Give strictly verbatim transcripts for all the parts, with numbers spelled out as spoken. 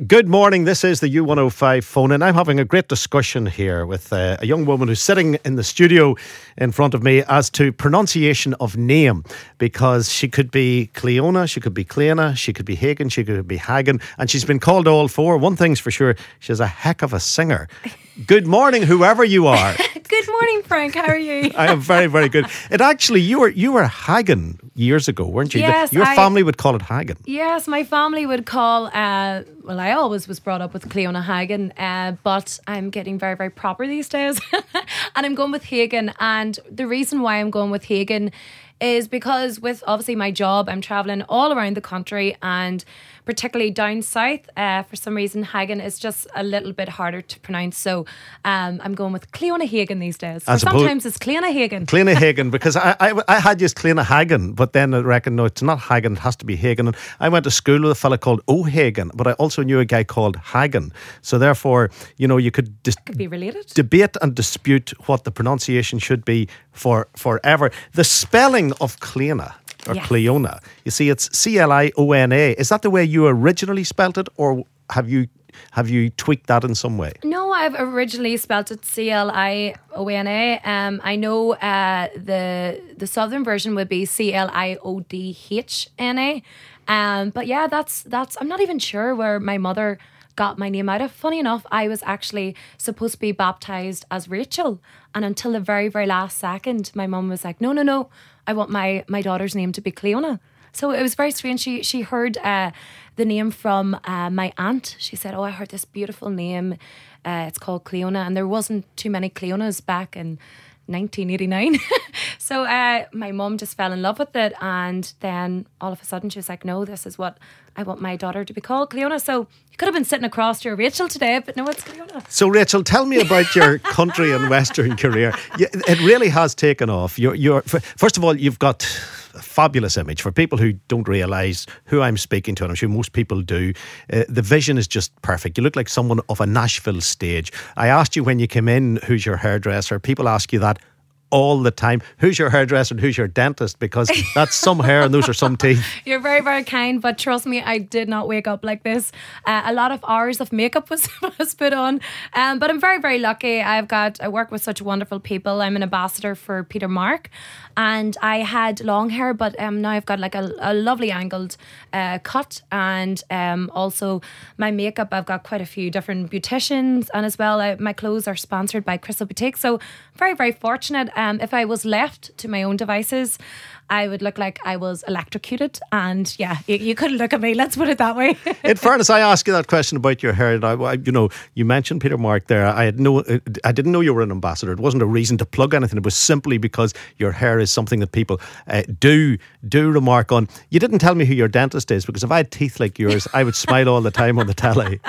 Good morning. This is the U one oh five phone, and I'm having a great discussion here with uh, a young woman who's sitting in the studio in front of me as to pronunciation of name, because she could be Cleona, she could be Cleana, she could be Hagen, she could be Hagen, and she's been called all four. One thing's for sure, she's a heck of a singer. Good morning, whoever you are. Good morning, Frank. How are you? I am very, very good. It actually, you were you were Hagen years ago, weren't you? Yes, Your I, family would call it Hagen. Yes, my family would call, uh, well, I always was brought up with Cleona Hagen, uh, but I'm getting very, very proper these days. And I'm going with Hagen. And the reason why I'm going with Hagen is because with obviously my job, I'm travelling all around the country, and particularly down south, uh, for some reason Hagen is just a little bit harder to pronounce, so um, I'm going with Cleona Hagen these days. Or sometimes it's Cleona Hagen. Cleona Hagen, because I, I I had used Cleona Hagen, but then I reckon no, it's not Hagen, it has to be Hagen. And I went to school with a fella called O'Hagan, but I also knew a guy called Hagen, so therefore, you know, you could dis- could be related. debate and dispute what the pronunciation should be for forever. The spelling of Cleona or yes. Cleona, you see, it's C L I O N A. Is that the way you originally spelt it, or have you have you tweaked that in some way? No, I've originally spelt it C L I O N A. Um, I know uh, the the southern version would be C L I O D H N A. Um, but yeah, that's that's. I'm not even sure where my mother got my name out of. Funny enough, I was actually supposed to be baptised as Rachel, and until the very, very last second, my mum was like, no, no, no, I want my, my daughter's name to be Cleona. So it was very strange. She she heard uh, the name from uh, my aunt. She said, oh, I heard this beautiful name. Uh, it's called Cleona. And there wasn't too many Cleonas back in nineteen eighty-nine. So uh, my mum just fell in love with it. And then all of a sudden she was like, no, this is what I want my daughter to be called, Cleona. So you could have been sitting across your Rachel today, but no, it's Cleona. So Rachel, tell me about your country and western career. It really has taken off. You're, you're, first of all, you've got a fabulous image. For people who don't realise who I'm speaking to, and I'm sure most people do, uh, the vision is just perfect. You look like someone of a Nashville stage. I asked you when you came in, who's your hairdresser? People ask you that all the time. Who's your hairdresser and who's your dentist? Because that's some hair and those are some teeth. You're very, very kind, but trust me, I did not wake up like this. Uh, a lot of hours of makeup was, was put on, um, but I'm very, very lucky. I've got, I work with such wonderful people. I'm an ambassador for Peter Mark, and I had long hair, but um, now I've got like a, a lovely angled uh, cut, and um, also my makeup, I've got quite a few different beauticians, and as well, I, my clothes are sponsored by Crystal Boutique, so very, very fortunate. Um, if I was left to my own devices, I would look like I was electrocuted. And yeah, you, you couldn't look at me. Let's put it that way. In fairness, I asked you that question about your hair. And I, I, you know, you mentioned Peter Mark there. I had no, I didn't know you were an ambassador. It wasn't a reason to plug anything. It was simply because your hair is something that people uh, do do remark on. You didn't tell me who your dentist is, because if I had teeth like yours, I would smile all the time on the telly.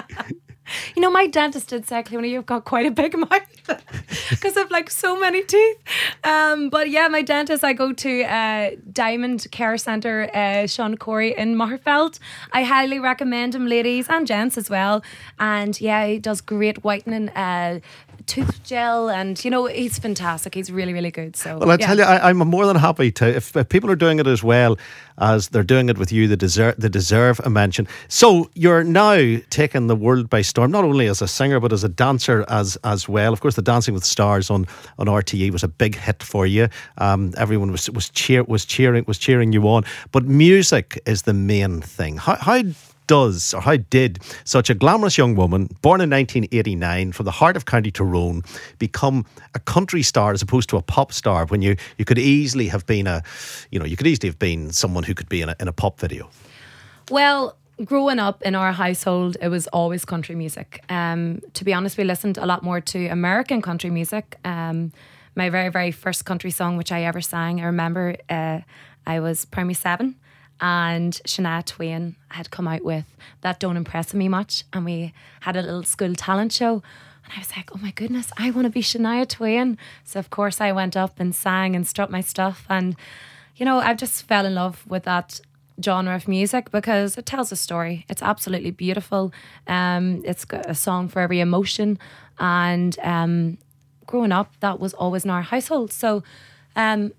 You know, my dentist did say, Cleona, you've got quite a big mouth, because I've like so many teeth. Um, but yeah, my dentist, I go to uh, Diamond Care Centre, uh, Sean Corey in Marfeld. I highly recommend him, ladies and gents as well. And yeah, he does great whitening, uh, tooth gel, and you know, he's fantastic. He's really, really good. So well, I yeah. tell you, I, I'm more than happy to, if, if people are doing it as well as they're doing it with you, they deserve, they deserve a mention. So you're now taking the world by storm, not only as a singer but as a dancer as as well. Of course, the Dancing with Stars on, on R T E was a big hit for you. Um, everyone was was cheer was cheering was cheering you on. But music is the main thing. How how does or how did such a glamorous young woman, born in nineteen eighty-nine from the heart of County Tyrone, become a country star as opposed to a pop star, when you, you could easily have been a, you know, you could easily have been someone who could be in a, in a pop video? Well, growing up in our household, it was always country music. Um, to be honest, we listened a lot more to American country music. Um, my very, very first country song which I ever sang, I remember uh, I was primary seven, and Shania Twain had come out with That Don't Impress Me Much, and we had a little school talent show, and I was like, oh my goodness, I want to be Shania Twain. So of course I went up and sang and struck my stuff, and you know, I just fell in love with that genre of music because it tells a story. It's absolutely beautiful. Um, it's got a song for every emotion, and um, growing up, that was always in our household. So um,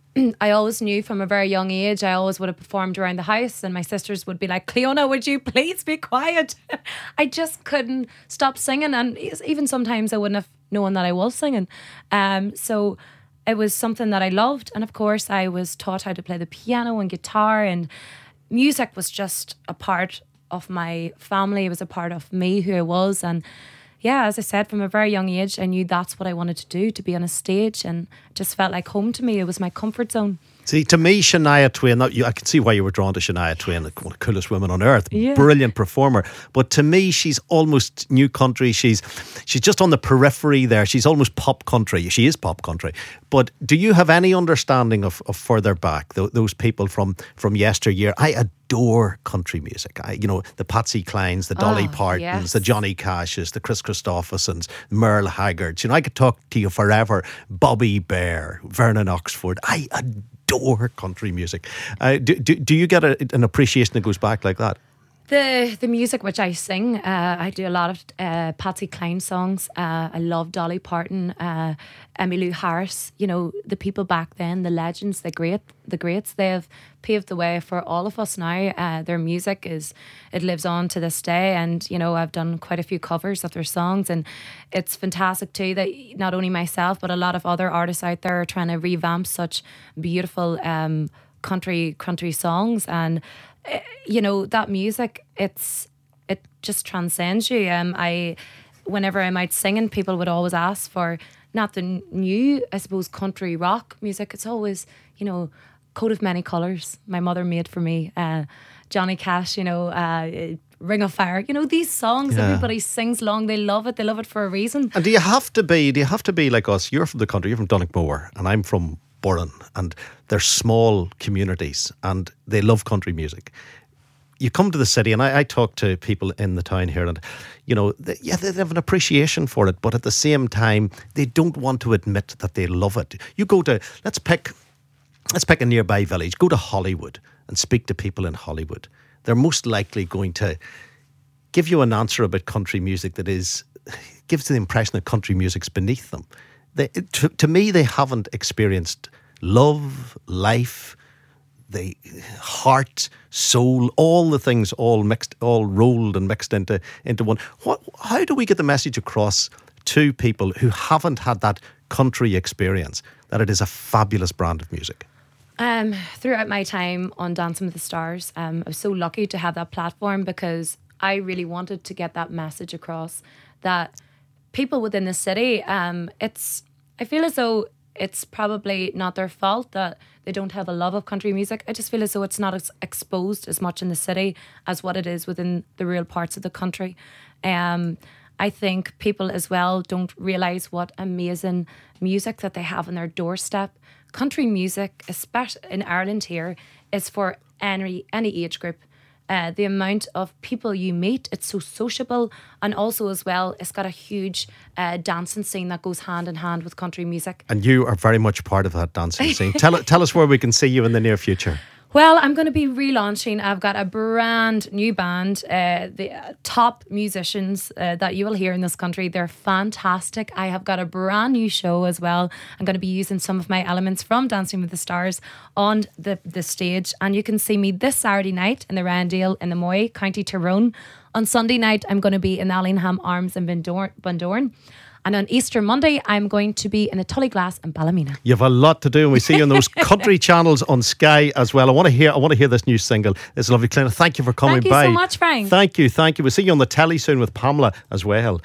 I always knew from a very young age, I always would have performed around the house, and my sisters would be like, Cleona, would you please be quiet? I just couldn't stop singing, and even sometimes I wouldn't have known that I was singing. Um, so it was something that I loved, and of course I was taught how to play the piano and guitar, and music was just a part of my family. It was a part of me, who I was, and yeah, as I said, from a very young age, I knew that's what I wanted to do, to be on a stage, and it just felt like home to me. It was my comfort zone. See, to me, Shania Twain, that, you, I can see why you were drawn to Shania Twain, one of the coolest women on earth, Yeah. brilliant performer. But to me, she's almost new country. She's she's just on the periphery there. She's almost pop country. She is pop country. But do you have any understanding of, of further back, th- those people from, from yesteryear? I adore country music. I, you know, the Patsy Clines, the Dolly Oh, Partons, yes. the Johnny Cashes, the Chris Christophersons, Merle Haggards. You know, I could talk to you forever. Bobby Bear, Vernon Oxford. I adore country music. Uh, do, do, do you get a, an appreciation that goes back like that? The the music which I sing, uh, I do a lot of uh, Patsy Cline songs. Uh, I love Dolly Parton, uh, Emmylou Harris. You know, the people back then, the legends, the great, the greats. They have paved the way for all of us now. Uh, their music is it lives on to this day, and you know, I've done quite a few covers of their songs, and it's fantastic too that not only myself but a lot of other artists out there are trying to revamp such beautiful um, country country songs. And you know, that music, it's it just transcends you. Um, I, whenever I'm out singing, people would always ask for not the new, I suppose, country rock music. It's always, you know, Coat of Many Colours. My mother made for me. Uh, Johnny Cash, you know, uh, Ring of Fire. You know, these songs, Yeah. everybody sings along. They love it. They love it for a reason. And do you have to be, do you have to be like us? You're from the country, you're from Donegal, and I'm from Burren, and they're small communities and they love country music. You come to the city, and I, I talk to people in the town here, and you know, they, yeah, they have an appreciation for it, but at the same time, they don't want to admit that they love it. You go to, let's pick, let's pick a nearby village. Go to Hollywood and speak to people in Hollywood. They're most likely going to give you an answer about country music that is gives the impression that country music's beneath them. They, to, to me, they haven't experienced love, life, the heart, soul, all the things all mixed, all rolled and mixed into into one. What? How do we get the message across to people who haven't had that country experience that it is a fabulous brand of music? Um, throughout my time on Dancing with the Stars, um, I was so lucky to have that platform because I really wanted to get that message across that people within the city, um, it's, I feel as though it's probably not their fault that they don't have a love of country music. I just feel as though it's not as exposed as much in the city as what it is within the rural parts of the country. Um, I think people as well don't realise what amazing music that they have on their doorstep. Country music, especially in Ireland here, is for any any age group. Uh, the amount of people you meet, it's so sociable, and also as well, it's got a huge uh, dancing scene that goes hand in hand with country music. And you are very much part of that dancing scene. tell, tell us where we can see you in the near future. Well, I'm going to be relaunching. I've got a brand new band, uh, the uh, top musicians uh, that you will hear in this country. They're fantastic. I have got a brand new show as well. I'm going to be using some of my elements from Dancing with the Stars on the, the stage. And you can see me this Saturday night in the Randale in the Moy, County Tyrone. On Sunday night, I'm going to be in Allingham Arms in Bundoran. Bundoran. And on Easter Monday, I'm going to be in the Tullyglass in Ballymena. You have a lot to do, and we see you on those country channels on Sky as well. I want to hear I want to hear this new single. It's lovely, Cleona. Thank you for coming Thank you by. so much, Frank. Thank you, thank you. We'll see you on the telly soon with Pamela as well.